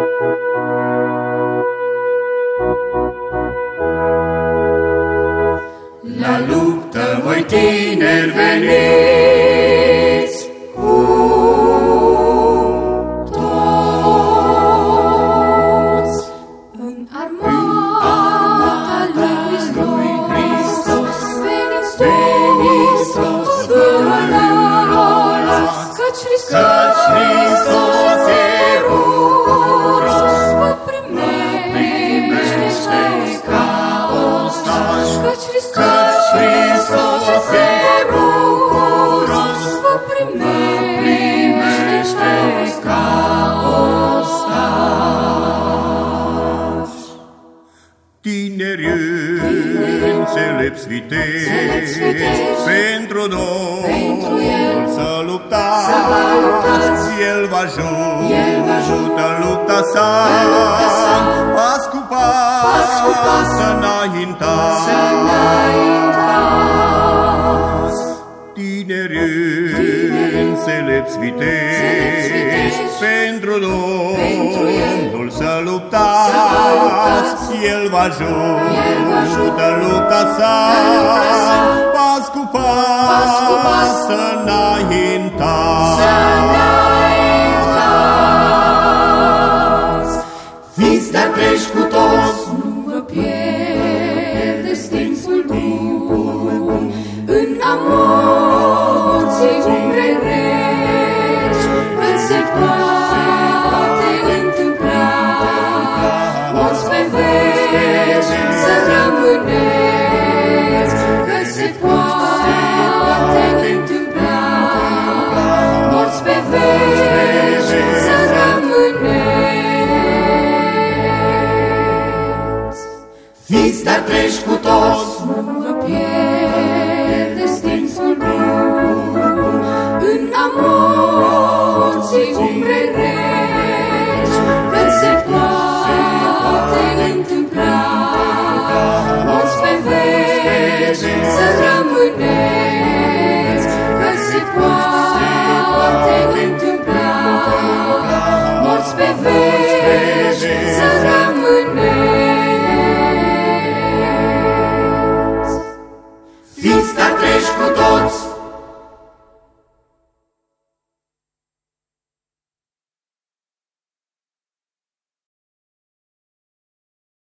La luptă, voi tineri, veniți cu toți în armata lui Hristos. Veniți toți, vărați, căci Hristos e bucuros, vă primește ca ostași, căci Hristos e bucuros, vă primește ca ostași. Tineri înțelepți viteji, pentru Domnul să luptați, El vă ajută în lupta sa, pas cu pas să înaintați. Tineri înțelepți viteji, pentru Domnul să luptați, El vă ajută în lupta sa, pas cu pas să înaintați. Fiți dar treji cu toți, Nu vă pierdeți timpul bun în amorții umbrei reci, când se poate întâmpla, morți pe veci să rămâneți, când se poate întâmpla, morți pe veci să rămâneți. fiți dar treji cu toți, Nu vă pierdeți timpul bun în amorții umbrei reci, când se poate întâmpla, morți pe veci să rămâneți, când se poate întâmpla, morți pe veci